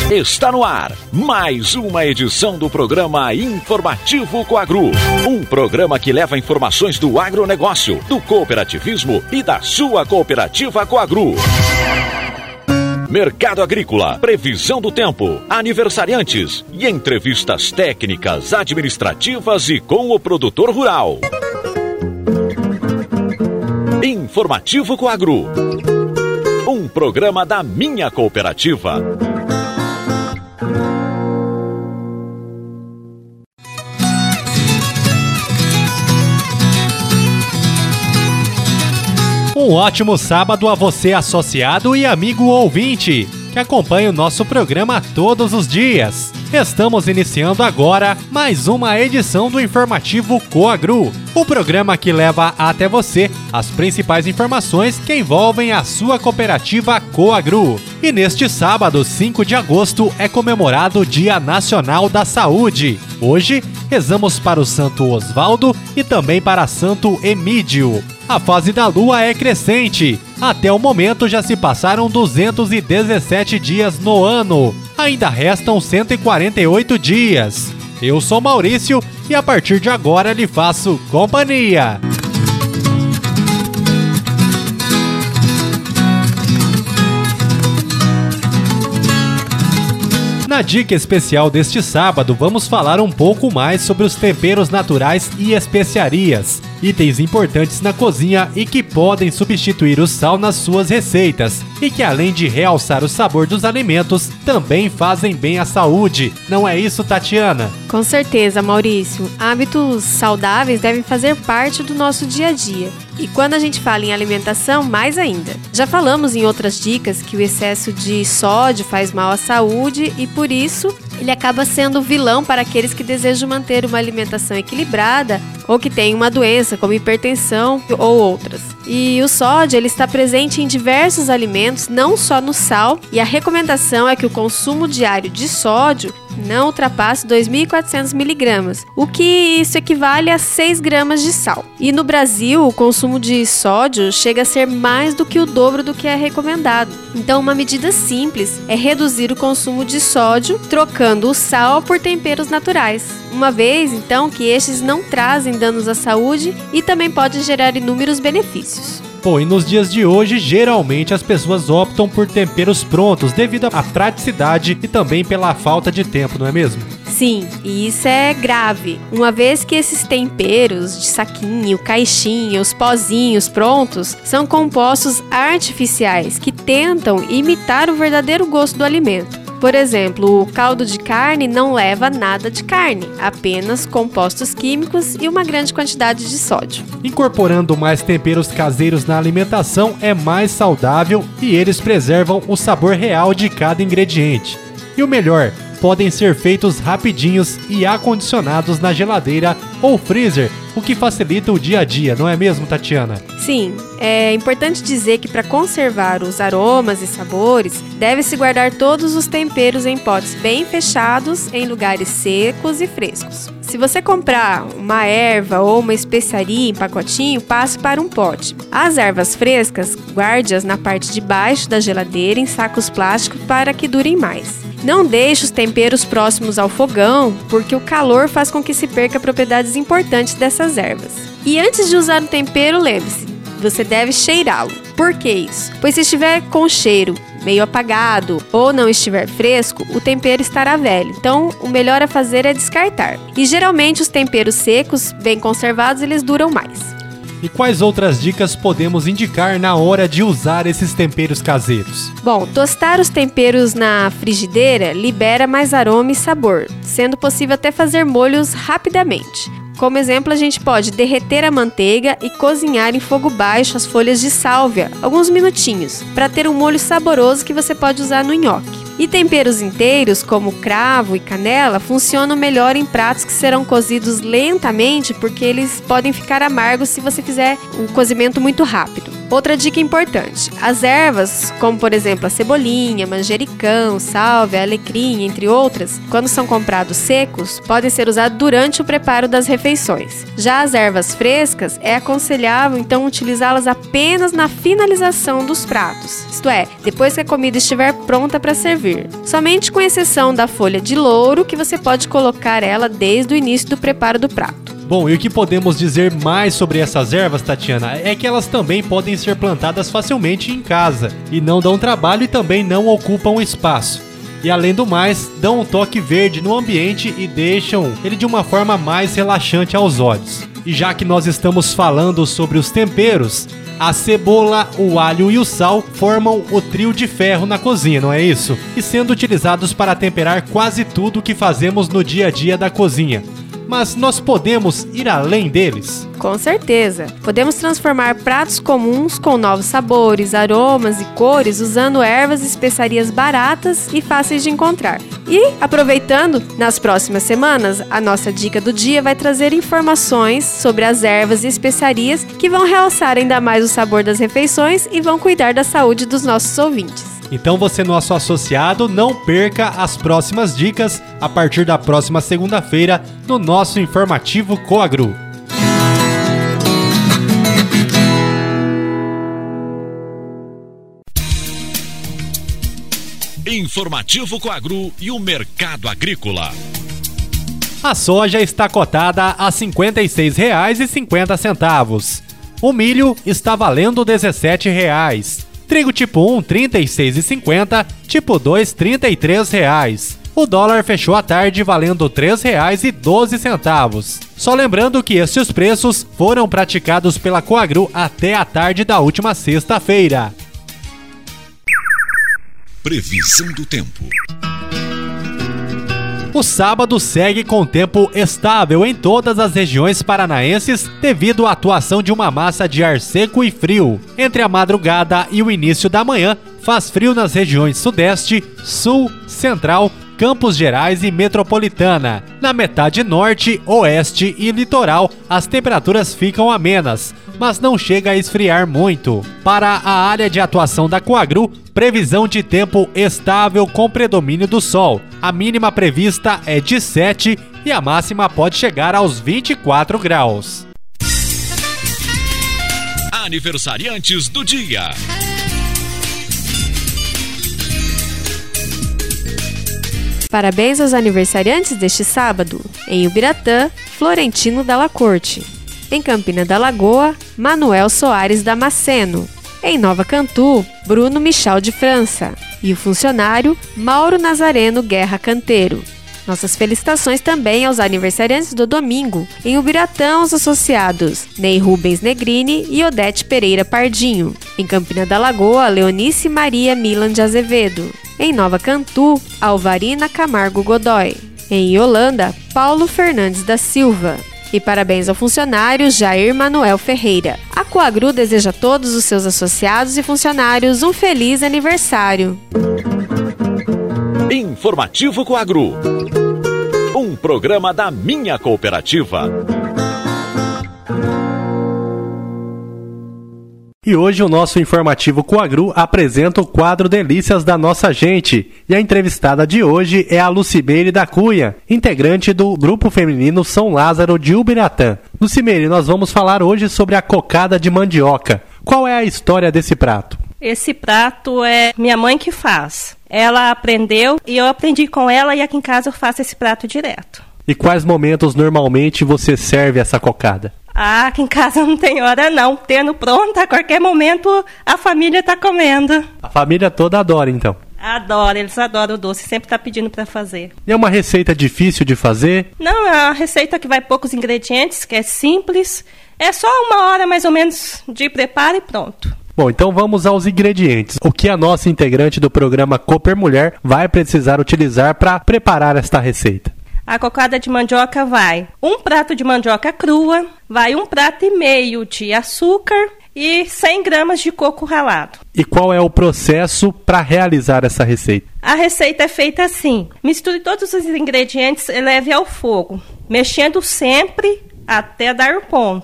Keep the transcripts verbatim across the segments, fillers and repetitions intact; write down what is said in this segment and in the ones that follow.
Está no ar mais uma edição do programa Informativo Coagro. Um programa que leva informações do agronegócio, do cooperativismo e da sua cooperativa Coagro. Mercado agrícola, previsão do tempo, aniversariantes e entrevistas técnicas, administrativas e com o produtor rural. Informativo Coagro. Um programa da minha cooperativa. Um ótimo sábado a você, associado e amigo ouvinte, que acompanha o nosso programa todos os dias. Estamos iniciando agora mais uma edição do Informativo Coagro, o programa que leva até você as principais informações que envolvem a sua cooperativa Coagro. E neste sábado, cinco de agosto, é comemorado o Dia Nacional da Saúde. Hoje, rezamos para o Santo Osvaldo e também para Santo Emídio. A fase da lua é crescente. Até o momento já se passaram duzentos e dezessete dias no ano. Ainda restam cento e quarenta e oito dias. Eu sou Maurício e a partir de agora lhe faço companhia. Na dica especial deste sábado, vamos falar um pouco mais sobre os temperos naturais e especiarias, itens importantes na cozinha e que podem substituir o sal nas suas receitas, e que além de realçar o sabor dos alimentos, também fazem bem à saúde. Não é isso, Tatiana? Com certeza, Maurício. Hábitos saudáveis devem fazer parte do nosso dia a dia. E quando a gente fala em alimentação, mais ainda. Já falamos em outras dicas que o excesso de sódio faz mal à saúde e, por isso, ele acaba sendo vilão para aqueles que desejam manter uma alimentação equilibrada ou que têm uma doença como hipertensão ou outras. E o sódio ele está presente em diversos alimentos, não só no sal, e a recomendação é que o consumo diário de sódio não ultrapasse dois mil e quatrocentos miligramas, o que isso equivale a seis gramas de sal. E no Brasil, o consumo de sódio chega a ser mais do que o dobro do que é recomendado. Então, uma medida simples é reduzir o consumo de sódio, trocando o sal por temperos naturais. Uma vez, então, que estes não trazem danos à saúde e também podem gerar inúmeros benefícios. Bom, e nos dias de hoje, geralmente as pessoas optam por temperos prontos devido à praticidade e também pela falta de tempo, não é mesmo? Sim, e isso é grave, uma vez que esses temperos de saquinho, caixinha, os pozinhos prontos são compostos artificiais que tentam imitar o verdadeiro gosto do alimento. Por exemplo, o caldo de carne não leva nada de carne, apenas compostos químicos e uma grande quantidade de sódio. Incorporando mais temperos caseiros na alimentação é mais saudável e eles preservam o sabor real de cada ingrediente. E o melhor, podem ser feitos rapidinhos e acondicionados na geladeira ou freezer, o que facilita o dia a dia, não é mesmo, Tatiana? Sim, é importante dizer que para conservar os aromas e sabores, deve-se guardar todos os temperos em potes bem fechados, em lugares secos e frescos. Se você comprar uma erva ou uma especiaria em pacotinho, passe para um pote. As ervas frescas, guarde-as na parte de baixo da geladeira em sacos plásticos para que durem mais. Não deixe os temperos próximos ao fogão, porque o calor faz com que se perca propriedades importantes dessas ervas. E antes de usar o tempero, lembre-se, você deve cheirá-lo. Por que isso? Pois se estiver com cheiro meio apagado ou não estiver fresco, o tempero estará velho. Então, o melhor a fazer é descartar. E geralmente os temperos secos, bem conservados, eles duram mais. E quais outras dicas podemos indicar na hora de usar esses temperos caseiros? Bom, tostar os temperos na frigideira libera mais aroma e sabor, sendo possível até fazer molhos rapidamente. Como exemplo, a gente pode derreter a manteiga e cozinhar em fogo baixo as folhas de sálvia, alguns minutinhos, para ter um molho saboroso que você pode usar no nhoque. E temperos inteiros, como cravo e canela, funcionam melhor em pratos que serão cozidos lentamente, porque eles podem ficar amargos se você fizer um cozimento muito rápido. Outra dica importante: as ervas, como por exemplo a cebolinha, manjericão, sálvia, alecrim, entre outras, quando são comprados secos, podem ser usados durante o preparo das refeições. Já as ervas frescas, é aconselhável então utilizá-las apenas na finalização dos pratos, isto é, depois que a comida estiver pronta para servir. Somente com exceção da folha de louro, que você pode colocar ela desde o início do preparo do prato. Bom, e o que podemos dizer mais sobre essas ervas, Tatiana, é que elas também podem ser plantadas facilmente em casa e não dão trabalho e também não ocupam espaço. E além do mais, dão um toque verde no ambiente e deixam ele de uma forma mais relaxante aos olhos. E já que nós estamos falando sobre os temperos, a cebola, o alho e o sal formam o trio de ferro na cozinha, não é isso? E sendo utilizados para temperar quase tudo que fazemos no dia a dia da cozinha. Mas nós podemos ir além deles? Com certeza! Podemos transformar pratos comuns com novos sabores, aromas e cores usando ervas e especiarias baratas e fáceis de encontrar. E, aproveitando, nas próximas semanas, a nossa dica do dia vai trazer informações sobre as ervas e especiarias que vão realçar ainda mais o sabor das refeições e vão cuidar da saúde dos nossos ouvintes. Então você, nosso associado, não perca as próximas dicas a partir da próxima segunda-feira no nosso Informativo Coagru. Informativo Coagru e o mercado agrícola. A soja está cotada a cinquenta e seis reais e cinquenta centavos. O milho está valendo dezessete reais. Trigo tipo um, trinta e seis reais e cinquenta centavos, tipo dois, trinta e três reais. O dólar fechou a tarde valendo três reais e doze centavos. Só lembrando que estes preços foram praticados pela Coagru até a tarde da última sexta-feira. Previsão do tempo. O sábado segue com tempo estável em todas as regiões paranaenses devido à atuação de uma massa de ar seco e frio. Entre a madrugada e o início da manhã, faz frio nas regiões Sudeste, Sul, Central, Campos Gerais e Metropolitana. Na metade norte, oeste e litoral, as temperaturas ficam amenas, mas não chega a esfriar muito. Para a área de atuação da Coagru, previsão de tempo estável com predomínio do sol. A mínima prevista é de sete e a máxima pode chegar aos vinte e quatro graus. Aniversariantes do dia. Parabéns aos aniversariantes deste sábado. Em Ubiratã, Florentino Dalla Corte. Em Campina da Lagoa, Manuel Soares Damasceno. Em Nova Cantu, Bruno Michal de França. E o funcionário Mauro Nazareno Guerra Canteiro. Nossas felicitações também aos aniversariantes do domingo. Em Ubiratã, os associados Ney Rubens Negrini e Odete Pereira Pardinho. Em Campina da Lagoa, Leonice Maria Milan de Azevedo. Em Nova Cantu, Alvarina Camargo Godoy. Em Holanda, Paulo Fernandes da Silva. E parabéns ao funcionário Jair Manuel Ferreira. A Coagru deseja a todos os seus associados e funcionários um feliz aniversário. Informativo Coagru. Um programa da minha cooperativa. E hoje o nosso Informativo Coagru apresenta o quadro Delícias da Nossa Gente. E a entrevistada de hoje é a Lucimeire da Cunha, integrante do Grupo Feminino São Lázaro de Ubiratã. Lucimeire, nós vamos falar hoje sobre a cocada de mandioca. Qual é a história desse prato? Esse prato é minha mãe que faz. Ela aprendeu e eu aprendi com ela e aqui em casa eu faço esse prato direto. E quais momentos normalmente você serve essa cocada? Ah, aqui em casa não tem hora não. Tendo pronta, a qualquer momento a família está comendo. A família toda adora, então? Adora, eles adoram o doce, sempre tá pedindo para fazer. E é uma receita difícil de fazer? Não, é uma receita que vai poucos ingredientes, que é simples. É só uma hora mais ou menos de preparo e pronto. Bom, então vamos aos ingredientes. O que a nossa integrante do programa Cooper Mulher vai precisar utilizar para preparar esta receita? A cocada de mandioca vai um prato de mandioca crua, vai um prato e meio de açúcar e cem gramas de coco ralado. E qual é o processo para realizar essa receita? A receita é feita assim: misture todos os ingredientes e leve ao fogo, mexendo sempre até dar ponto.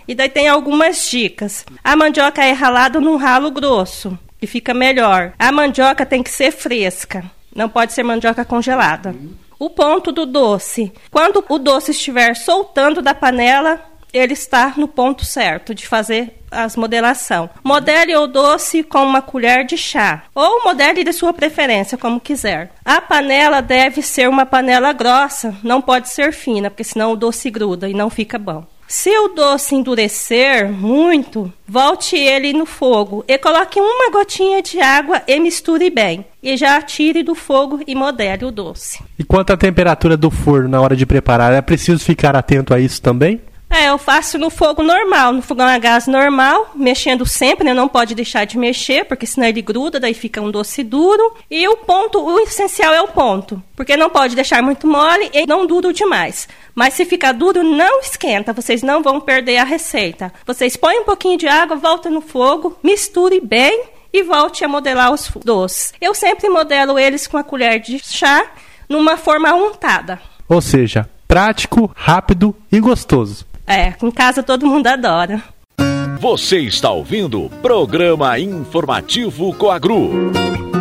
E daí tem algumas dicas. A mandioca é ralada num ralo grosso, que fica melhor. A mandioca tem que ser fresca, não pode ser mandioca congelada. O ponto do doce. Quando o doce estiver soltando da panela, ele está no ponto certo de fazer as modelação. Modele o doce com uma colher de chá, ou modele de sua preferência, como quiser. A panela deve ser uma panela grossa, não pode ser fina, porque senão o doce gruda e não fica bom. Se o doce endurecer muito, volte ele no fogo e coloque uma gotinha de água e misture bem. E já tire do fogo e modele o doce. E quanto à temperatura do forno na hora de preparar, é preciso ficar atento a isso também? É, eu faço no fogo normal, no fogão a gás normal, mexendo sempre, né? Não pode deixar de mexer, porque senão ele gruda, daí fica um doce duro. E o ponto, o essencial é o ponto, porque não pode deixar muito mole e não duro demais. Mas se ficar duro, não esquenta, vocês não vão perder a receita. Vocês põem um pouquinho de água, volta no fogo, misture bem e volte a modelar os doces. Eu sempre modelo eles com a colher de chá, numa forma untada. Ou seja, prático, rápido e gostoso. É, em casa todo mundo adora. Você está ouvindo o Programa Informativo Coagru.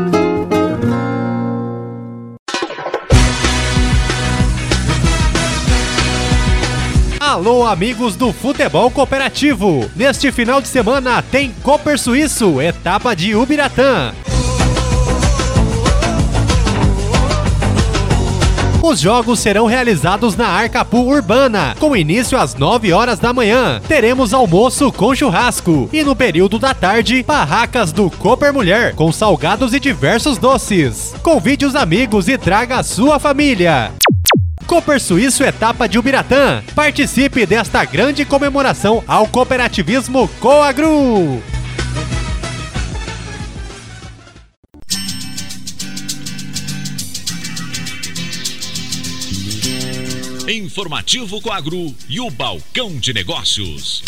Alô, amigos do futebol cooperativo! Neste final de semana tem Cooper Suíço, etapa de Ubiratã. Os jogos serão realizados na Arcapu Urbana, com início às nove horas da manhã. Teremos almoço com churrasco e no período da tarde, barracas do Cooper Mulher, com salgados e diversos doces. Convide os amigos e traga a sua família. Cooper Suíço etapa de Ubiratã. Participe desta grande comemoração ao cooperativismo Coagru. Informativo Coagru e o Balcão de Negócios.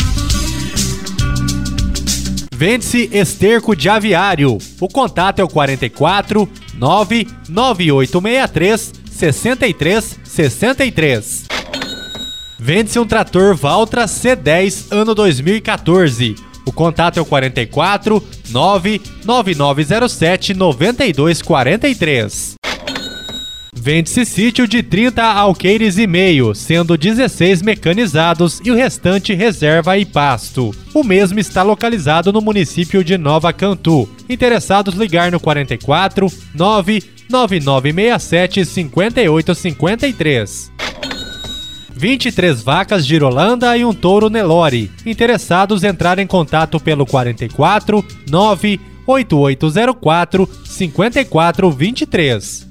Vende-se esterco de aviário. O contato é o quarenta e quatro, nove nove oito seis três, seis três seis três. Vende-se um trator Valtra C dez ano dois mil e quatorze. O contato é o quarenta e quatro, nove nove nove zero sete, nove dois quatro três. Vende-se sítio de trinta alqueires e meio, sendo dezesseis mecanizados e o restante reserva e pasto. O mesmo está localizado no município de Nova Cantu. Interessados ligar no quarenta e quatro, nove nove nove seis sete, cinco oito cinco três. vinte e três vacas Girolanda e um touro Nelore. Interessados entrar em contato pelo quarenta e quatro, nove oito oito zero quatro, cinco quatro dois três.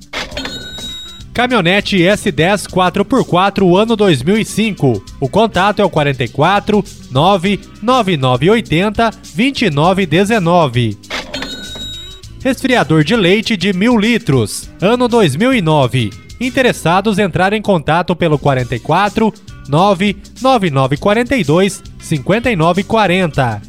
Caminhonete S dez quatro por quatro ano dois mil e cinco. O contato é o quarenta e quatro, nove nove nove oito zero, dois nove um nove. Resfriador de leite de mil litros, ano dois mil e nove. Interessados entrar em contato pelo quarenta e quatro, nove nove nove quatro dois, cinco nove quatro zero.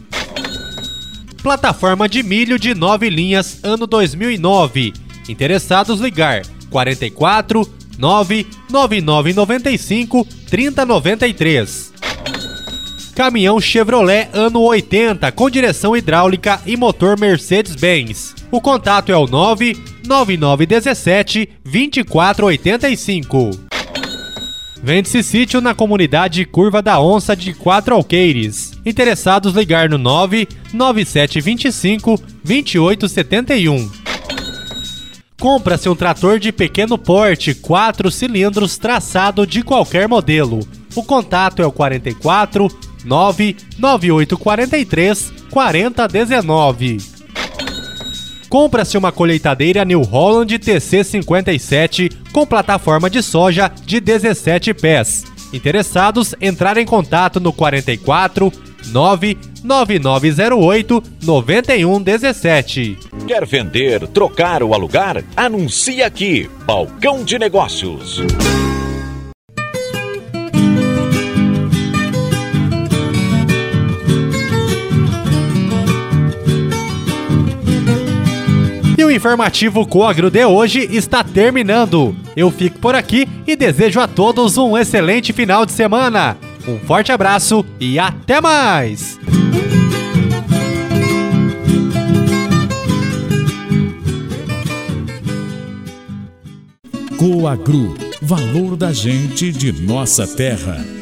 Plataforma de milho de nove linhas, ano dois mil e nove. Interessados ligar quarenta e quatro, nove nove nove nove cinco, três zero nove três. Caminhão Chevrolet ano oitenta com direção hidráulica e motor Mercedes-Benz. O contato é o nove nove nove um sete, dois quatro oito cinco. Vende-se sítio na comunidade Curva da Onça de Quatro Alqueires. Interessados ligar no nove nove sete dois cinco, dois oito sete um. Compra-se um trator de pequeno porte, quatro cilindros, traçado de qualquer modelo. O contato é o quarenta e quatro, nove nove oito quatro três, quatro zero um nove. Compra-se uma colheitadeira New Holland T C cinquenta e sete com plataforma de soja de dezessete pés. Interessados, entrar em contato no quarenta e quatro, nove nove nove zero oito, nove um um sete. Quer vender, trocar ou alugar? Anuncie aqui. Balcão de Negócios. E o informativo Coagru de hoje está terminando. Eu fico por aqui e desejo a todos um excelente final de semana. Um forte abraço e até mais! Coagro, valor da gente de nossa terra.